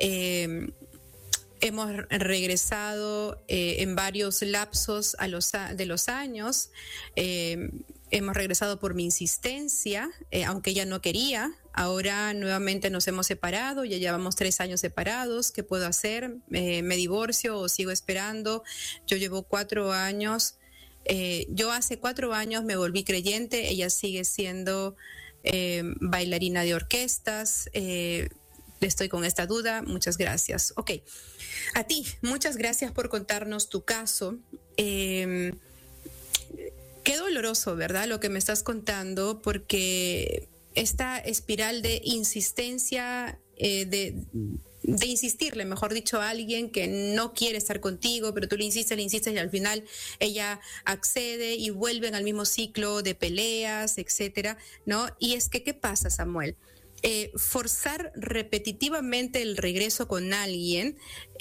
Hemos regresado en varios lapsos de los años. Hemos regresado por mi insistencia, aunque ella no quería. Ahora nuevamente nos hemos separado, ya llevamos 3 años separados. ¿Qué puedo hacer? ¿Me divorcio o sigo esperando? Yo llevo 4 años. Yo hace 4 años me volví creyente, ella sigue siendo bailarina de orquestas. Estoy con esta duda, muchas gracias. Ok, a ti, muchas gracias por contarnos tu caso. Qué doloroso, ¿verdad? Lo que me estás contando, porque esta espiral de insistencia, de insistirle, mejor dicho, a alguien que no quiere estar contigo, pero tú le insistes y al final ella accede y vuelven al mismo ciclo de peleas, etcétera, ¿no? Y es que, ¿qué pasa, Samuel? Forzar repetitivamente el regreso con alguien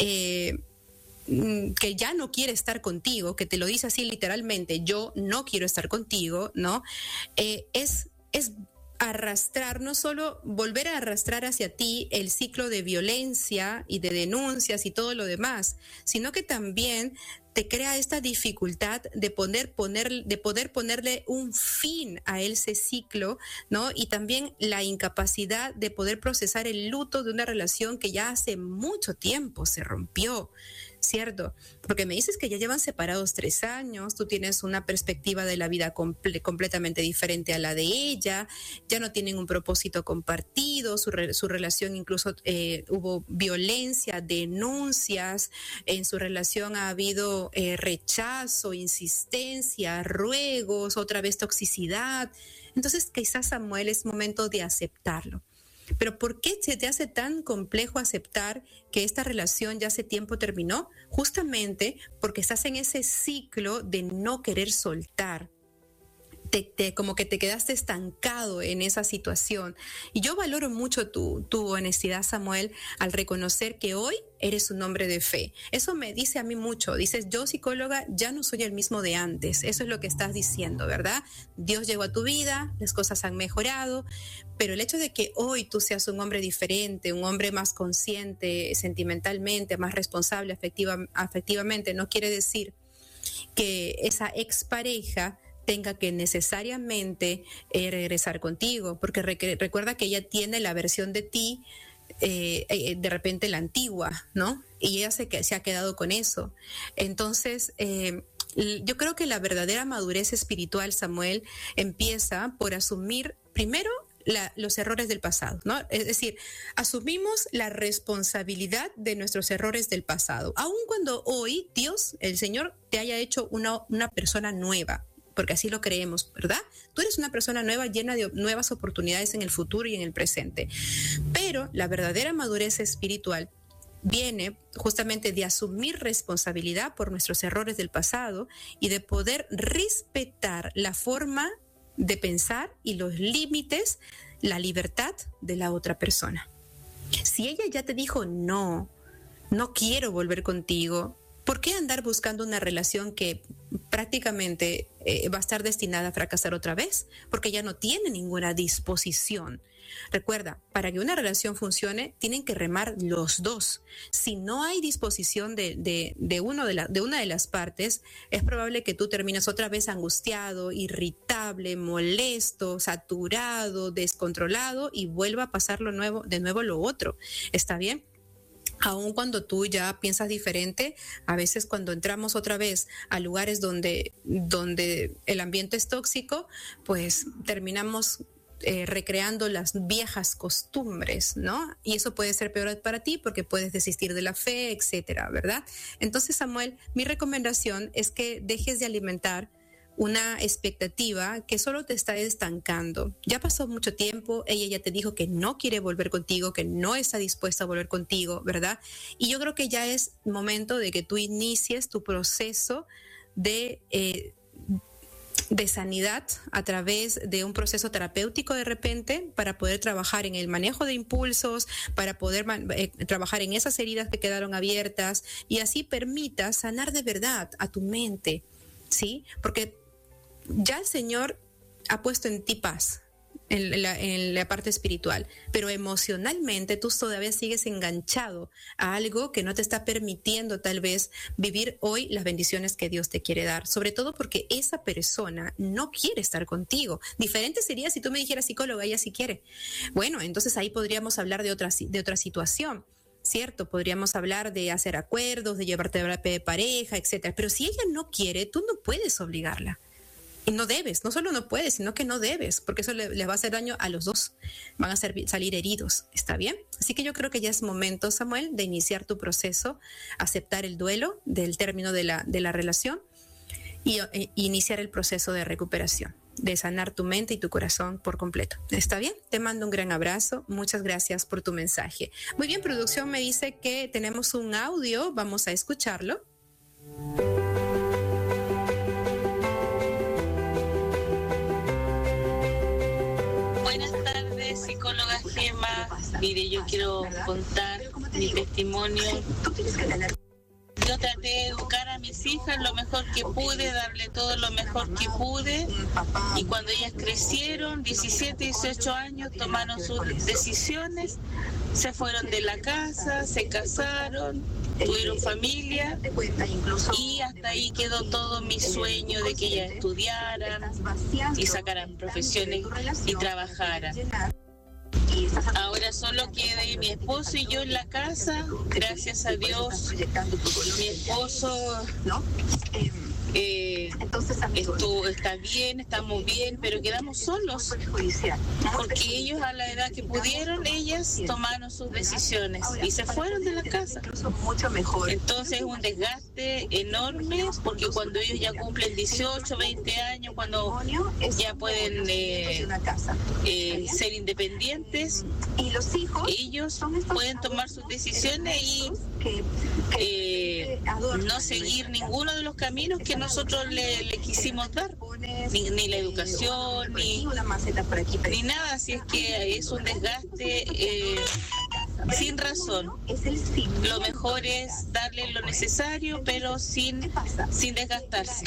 que ya no quiere estar contigo, que te lo dice así literalmente, yo no quiero estar contigo, ¿no? Es arrastrar, no solo volver a arrastrar hacia ti el ciclo de violencia y de denuncias y todo lo demás, sino que también te crea esta dificultad de poder ponerle un fin a ese ciclo, ¿no? Y también la incapacidad de poder procesar el luto de una relación que ya hace mucho tiempo se rompió, ¿cierto? Porque me dices que ya llevan separados 3 años, tú tienes una perspectiva de la vida completamente diferente a la de ella, ya no tienen un propósito compartido, su relación incluso hubo violencia, denuncias, en su relación ha habido rechazo, insistencia, ruegos, otra vez toxicidad. Entonces quizás, Samuel, es momento de aceptarlo. Pero ¿por qué se te hace tan complejo aceptar que esta relación ya hace tiempo terminó? Justamente porque estás en ese ciclo de no querer soltar. Como que te quedaste estancado en esa situación. Y yo valoro mucho tu honestidad, Samuel, al reconocer que hoy eres un hombre de fe. Eso me dice a mí mucho. Dices, yo, psicóloga, ya no soy el mismo de antes. Eso es lo que estás diciendo, ¿verdad? Dios llegó a tu vida, las cosas han mejorado, pero el hecho de que hoy tú seas un hombre diferente, un hombre más consciente sentimentalmente, más responsable afectivamente, no quiere decir que esa expareja tenga que necesariamente regresar contigo, porque recuerda que ella tiene la versión de ti, de repente la antigua, ¿no? Y ella se ha quedado con eso. Entonces, yo creo que la verdadera madurez espiritual, Samuel, empieza por asumir primero los errores del pasado, ¿no? Es decir, asumimos la responsabilidad de nuestros errores del pasado, aun cuando hoy Dios, el Señor, te haya hecho una persona nueva, porque así lo creemos, ¿verdad? Tú eres una persona nueva, llena de nuevas oportunidades en el futuro y en el presente. Pero la verdadera madurez espiritual viene justamente de asumir responsabilidad por nuestros errores del pasado y de poder respetar la forma de pensar y los límites, la libertad de la otra persona. Si ella ya te dijo no quiero volver contigo, ¿por qué andar buscando una relación que prácticamente va a estar destinada a fracasar otra vez? Porque ya no tiene ninguna disposición. Recuerda, para que una relación funcione, tienen que remar los dos. Si no hay disposición de una de las partes, es probable que tú termines otra vez angustiado, irritable, molesto, saturado, descontrolado y vuelva a pasar de nuevo lo otro. ¿Está bien? Aun cuando tú ya piensas diferente, a veces cuando entramos otra vez a lugares donde el ambiente es tóxico, pues terminamos recreando las viejas costumbres, ¿no? Y eso puede ser peor para ti porque puedes desistir de la fe, etcétera, ¿verdad? Entonces, Samuel, mi recomendación es que dejes de alimentar una expectativa que solo te está estancando. Ya pasó mucho tiempo, ella ya te dijo que no quiere volver contigo, que no está dispuesta a volver contigo, ¿verdad? Y yo creo que ya es momento de que tú inicies tu proceso de sanidad a través de un proceso terapéutico de repente, para poder trabajar en el manejo de impulsos, para poder trabajar en esas heridas que quedaron abiertas, y así permita sanar de verdad a tu mente, ¿sí? Porque ya el Señor ha puesto en ti paz en la parte espiritual, pero emocionalmente tú todavía sigues enganchado a algo que no te está permitiendo tal vez vivir hoy las bendiciones que Dios te quiere dar, sobre todo porque esa persona no quiere estar contigo. Diferente sería si tú me dijeras, psicóloga, ella sí quiere. Bueno, entonces ahí podríamos hablar de otra situación, ¿cierto? Podríamos hablar de hacer acuerdos, de llevar terapia de pareja, etcétera. Pero si ella no quiere, tú no puedes obligarla. Y no debes, no solo no puedes, sino que no debes, porque eso les va a hacer daño a los dos. Van a salir heridos, ¿está bien? Así que yo creo que ya es momento, Samuel, de iniciar tu proceso, aceptar el duelo del término de la relación y iniciar el proceso de recuperación, de sanar tu mente y tu corazón por completo. ¿Está bien? Te mando un gran abrazo. Muchas gracias por tu mensaje. Muy bien, producción me dice que tenemos un audio. Vamos a escucharlo. Buenas tardes, psicóloga Gema. Mire, yo quiero contar mi testimonio. Yo traté de educar a mis hijas lo mejor que pude, darle todo lo mejor que pude, y cuando ellas crecieron, 17, 18 años, tomaron sus decisiones, se fueron de la casa, se casaron, tuvieron familia, y hasta ahí quedó todo mi sueño de que ellas estudiaran y sacaran profesiones y trabajaran. Ahora solo queda mi esposo y yo en la casa, gracias a Dios. Mi esposo está bien, estamos bien, pero quedamos solos, porque ellos a la edad que pudieron, ellas tomaron sus decisiones y se fueron de la casa. Entonces es un desgaste enorme, porque cuando ellos ya cumplen 18, 20 años, cuando ya pueden ser independientes, ellos pueden tomar sus decisiones y no seguir ninguno de los caminos que nosotros le quisimos dar, ni la educación, ni nada. Así es que es un desgaste sin razón. Lo mejor es darle lo necesario, pero sin desgastarse.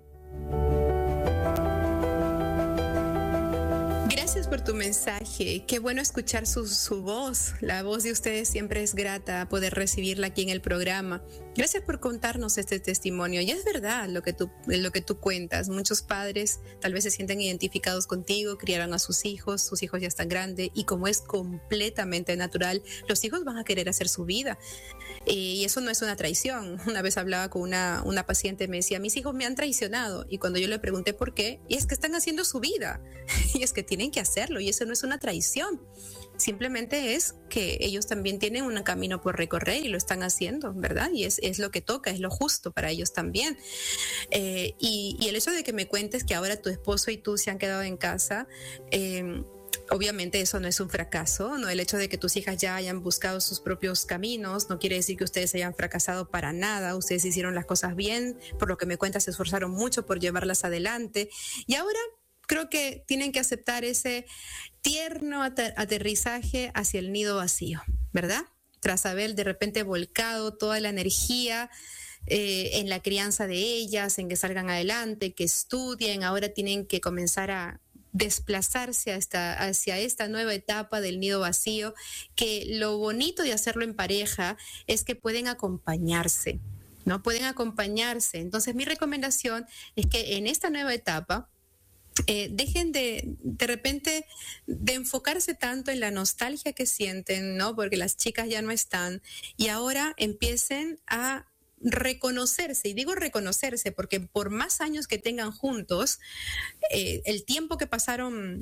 Gracias por tu mensaje. Qué bueno escuchar su voz. La voz de ustedes siempre es grata poder recibirla aquí en el programa. Gracias por contarnos este testimonio. Y es verdad lo que tú cuentas. Muchos padres tal vez se sienten identificados contigo, criaron a sus hijos ya están grandes, y como es completamente natural, los hijos van a querer hacer su vida. Y eso no es una traición. Una vez hablaba con una paciente, me decía, mis hijos me han traicionado. Y cuando yo le pregunté por qué, y es que están haciendo su vida. Y es que tienen que hacerlo, y eso no es una traición. Simplemente es que ellos también tienen un camino por recorrer y lo están haciendo, ¿verdad? Y es lo que toca, es lo justo para ellos también. Y el hecho de que me cuentes que ahora tu esposo y tú se han quedado en casa, obviamente eso no es un fracaso, ¿no? El hecho de que tus hijas ya hayan buscado sus propios caminos no quiere decir que ustedes hayan fracasado para nada. Ustedes hicieron las cosas bien, por lo que me cuentas se esforzaron mucho por llevarlas adelante, y ahora creo que tienen que aceptar ese tierno aterrizaje hacia el nido vacío, ¿verdad? Tras haber de repente volcado toda la energía en la crianza de ellas, en que salgan adelante, que estudien, ahora tienen que comenzar a desplazarse hacia esta nueva etapa del nido vacío, que lo bonito de hacerlo en pareja es que pueden acompañarse, ¿no? Pueden acompañarse. Entonces mi recomendación es que en esta nueva etapa dejen de repente de enfocarse tanto en la nostalgia que sienten, ¿no? Porque las chicas ya no están, y ahora empiecen a reconocerse. Y digo reconocerse porque por más años que tengan juntos, el tiempo que pasaron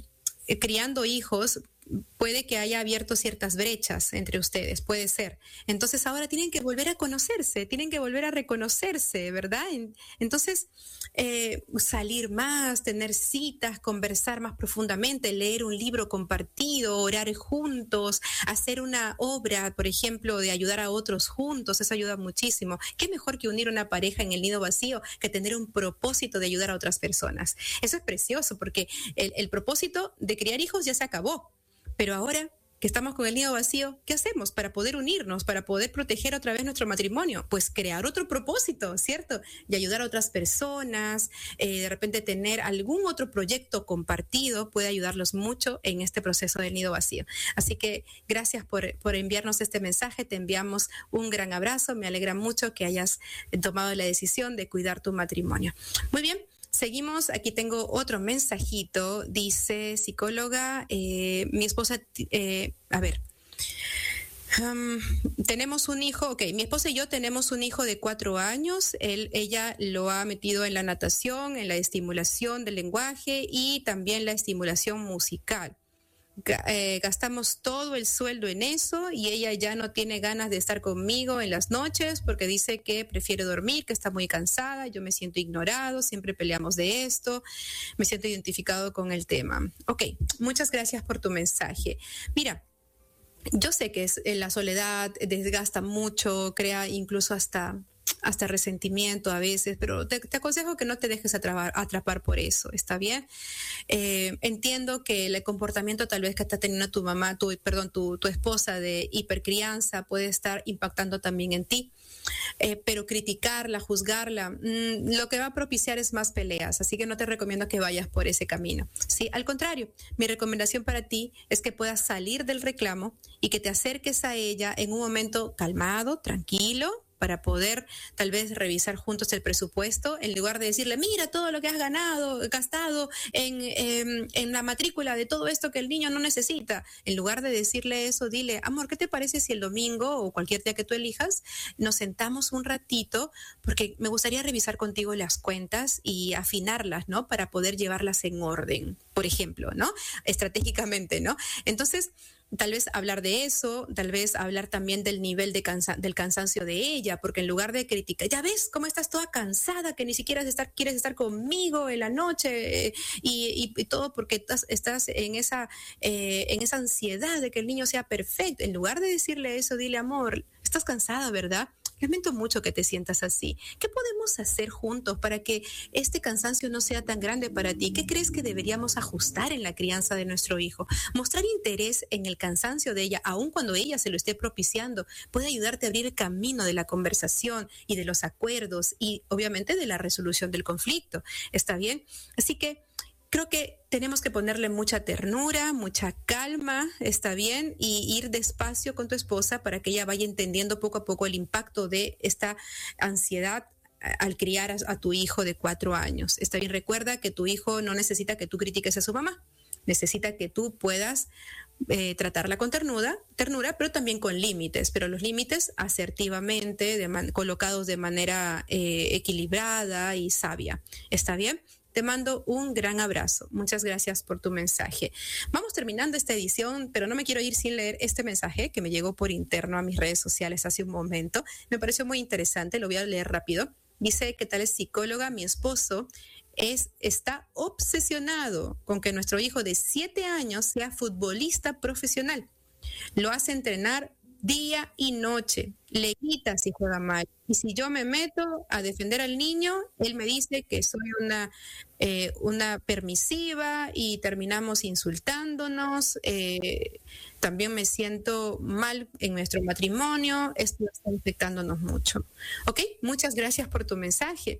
criando hijos, puede que haya abierto ciertas brechas entre ustedes, puede ser. Entonces ahora tienen que volver a conocerse, tienen que volver a reconocerse, ¿verdad? Entonces, salir más, tener citas, conversar más profundamente, leer un libro compartido, orar juntos, hacer una obra, por ejemplo, de ayudar a otros juntos, eso ayuda muchísimo. ¿Qué mejor que unir una pareja en el nido vacío que tener un propósito de ayudar a otras personas? Eso es precioso porque el propósito de criar hijos ya se acabó. Pero ahora que estamos con el nido vacío, ¿qué hacemos para poder unirnos, para poder proteger otra vez nuestro matrimonio? Pues crear otro propósito, ¿cierto? Y ayudar a otras personas, de repente tener algún otro proyecto compartido puede ayudarlos mucho en este proceso del nido vacío. Así que gracias por enviarnos este mensaje, te enviamos un gran abrazo, me alegra mucho que hayas tomado la decisión de cuidar tu matrimonio. Muy bien. Seguimos, aquí tengo otro mensajito, dice psicóloga, mi esposa, tenemos un hijo, mi esposa y yo tenemos un hijo de 4 años, ella lo ha metido en la natación, en la estimulación del lenguaje y también la estimulación musical. Gastamos todo el sueldo en eso y ella ya no tiene ganas de estar conmigo en las noches porque dice que prefiere dormir, que está muy cansada, yo me siento ignorado, siempre peleamos de esto, me siento identificado con el tema. Ok, muchas gracias por tu mensaje. Mira, yo sé que la soledad desgasta mucho, crea incluso hasta resentimiento a veces, pero te aconsejo que no te dejes atrapar por eso, ¿está bien? Entiendo que el comportamiento tal vez que está teniendo tu esposa de hipercrianza puede estar impactando también en ti, pero criticarla, juzgarla, lo que va a propiciar es más peleas, así que no te recomiendo que vayas por ese camino, ¿sí? Al contrario, mi recomendación para ti es que puedas salir del reclamo y que te acerques a ella en un momento calmado, tranquilo, para poder tal vez revisar juntos el presupuesto, en lugar de decirle, mira todo lo que has gastado en la matrícula de todo esto que el niño no necesita. En lugar de decirle eso, dile, amor, ¿qué te parece si el domingo o cualquier día que tú elijas nos sentamos un ratito? Porque me gustaría revisar contigo las cuentas y afinarlas, ¿no? Para poder llevarlas en orden, por ejemplo, ¿no? Estratégicamente, ¿no? Entonces, tal vez hablar de eso, tal vez hablar también del nivel del cansancio de ella, porque en lugar de criticar, ya ves cómo estás toda cansada, que ni siquiera quieres estar conmigo en la noche y todo porque estás en esa ansiedad de que el niño sea perfecto. En lugar de decirle eso, dile, amor, estás cansada, ¿verdad? Lamento mucho que te sientas así. ¿Qué podemos hacer juntos para que este cansancio no sea tan grande para ti? ¿Qué crees que deberíamos ajustar en la crianza de nuestro hijo? Mostrar interés en el cansancio de ella, aun cuando ella se lo esté propiciando, puede ayudarte a abrir el camino de la conversación y de los acuerdos y obviamente de la resolución del conflicto. ¿Está bien? Así que creo que tenemos que ponerle mucha ternura, mucha calma, ¿está bien? Y ir despacio con tu esposa para que ella vaya entendiendo poco a poco el impacto de esta ansiedad al criar a tu hijo de 4 años. ¿Está bien? Recuerda que tu hijo no necesita que tú critiques a su mamá, necesita que tú puedas tratarla con ternura, pero también con límites, pero los límites asertivamente, colocados de manera equilibrada y sabia. ¿Está bien? Te mando un gran abrazo. Muchas gracias por tu mensaje. Vamos terminando esta edición, pero no me quiero ir sin leer este mensaje que me llegó por interno a mis redes sociales hace un momento. Me pareció muy interesante, lo voy a leer rápido. Dice, ¿qué tal es psicóloga? Mi esposo está obsesionado con que nuestro hijo de 7 años sea futbolista profesional. Lo hace entrenar día y noche, le quita si juega mal. Y si yo me meto a defender al niño, él me dice que soy una permisiva y terminamos insultándonos. También me siento mal en nuestro matrimonio. Esto está afectándonos mucho. ¿Ok? Muchas gracias por tu mensaje.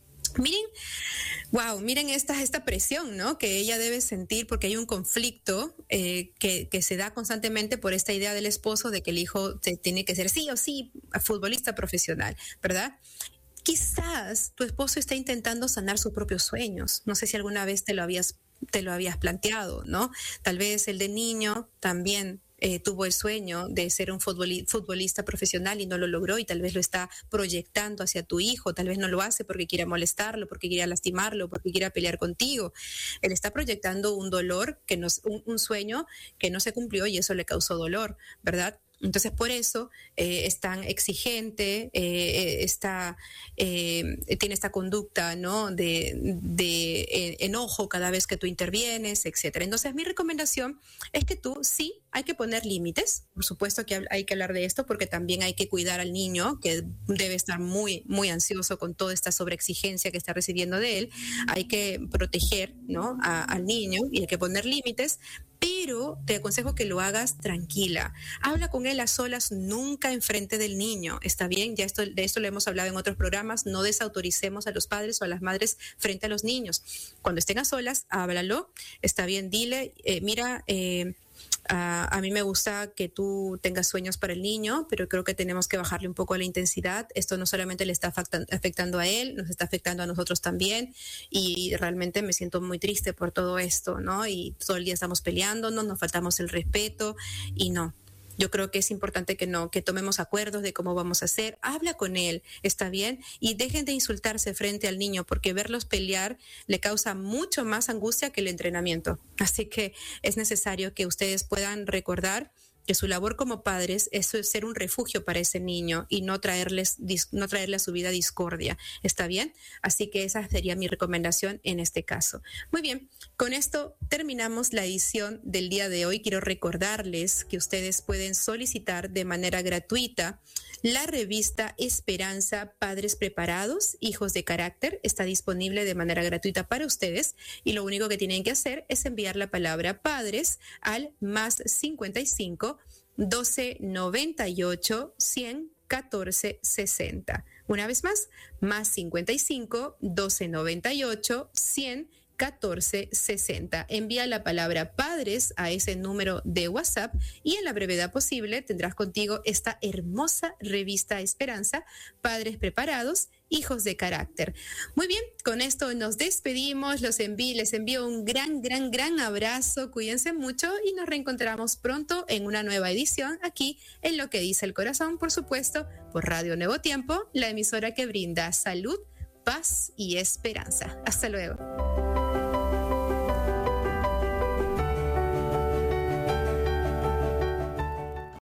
Miren esta presión, ¿no? Que ella debe sentir porque hay un conflicto que se da constantemente por esta idea del esposo de que el hijo tiene que ser sí o sí futbolista profesional, ¿verdad? Quizás tu esposo está intentando sanar sus propios sueños. No sé si alguna vez te lo habías planteado, ¿no? Tal vez el de niño también tuvo el sueño de ser un futbolista profesional y no lo logró, y tal vez lo está proyectando hacia tu hijo. Tal vez no lo hace porque quiera molestarlo, porque quiera lastimarlo, porque quiera pelear contigo. Él está proyectando un dolor, un sueño que no se cumplió, y eso le causó dolor, ¿verdad? Entonces, por eso es tan exigente, tiene esta conducta, ¿no?, de enojo cada vez que tú intervienes, etcétera. Entonces, mi recomendación es que tú sí hay que poner límites. Por supuesto que hay que hablar de esto, porque también hay que cuidar al niño, que debe estar muy, muy ansioso con toda esta sobreexigencia que está recibiendo de él. Hay que proteger, ¿no?, al niño, y hay que poner límites. Pero te aconsejo que lo hagas tranquila. Habla con él a solas, nunca enfrente del niño. ¿Está bien? Ya de esto lo hemos hablado en otros programas. No desautoricemos a los padres o a las madres frente a los niños. Cuando estén a solas, háblalo. ¿Está bien? Dile, mira, a mí me gusta que tú tengas sueños para el niño, pero creo que tenemos que bajarle un poco la intensidad. Esto no solamente le está afectando a él, nos está afectando a nosotros también, y realmente me siento muy triste por todo esto, ¿no? Y todo el día estamos peleándonos, nos faltamos el respeto, y no. Yo creo que es importante que tomemos acuerdos de cómo vamos a hacer. Habla con él, ¿está bien? Y dejen de insultarse frente al niño, porque verlos pelear le causa mucho más angustia que el entrenamiento. Así que es necesario que ustedes puedan recordar que su labor como padres es ser un refugio para ese niño y no traerle a su vida discordia. ¿Está bien? Así que esa sería mi recomendación en este caso. Muy bien, con esto terminamos la edición del día de hoy. Quiero recordarles que ustedes pueden solicitar de manera gratuita la revista Esperanza Padres Preparados, Hijos de Carácter. Está disponible de manera gratuita para ustedes, y lo único que tienen que hacer es enviar la palabra padres al +55 12 98 100 14 60. Una vez más, +55 12 98 100 1460. Envía la palabra padres a ese número de WhatsApp, y en la brevedad posible tendrás contigo esta hermosa revista Esperanza, Padres Preparados, Hijos de Carácter. Muy bien, con esto nos despedimos. Les envío un gran abrazo. Cuídense mucho y nos reencontramos pronto en una nueva edición aquí en Lo que dice el corazón, por supuesto, por Radio Nuevo Tiempo, la emisora que brinda salud, paz y esperanza. Hasta luego.